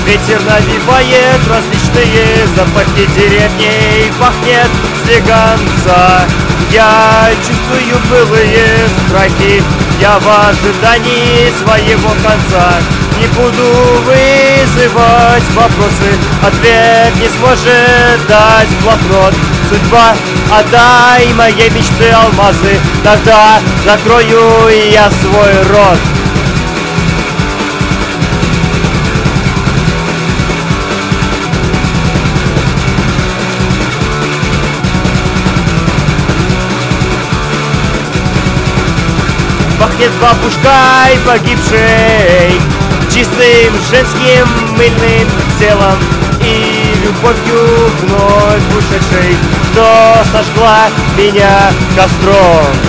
Ветер навевает различные запахи деревни, пахнет слегонца. Я чувствую былые страхи, я в ожидании своего конца. Не буду вызывать вопросы, ответ не сможет дать блокнот. Судьба, отдай моей мечты алмазы, тогда закрою я свой рот. Пахнет бабушкой погибшей, чистым женским мыльным телом и любовью вновь ушедшей, что сожгла меня костром.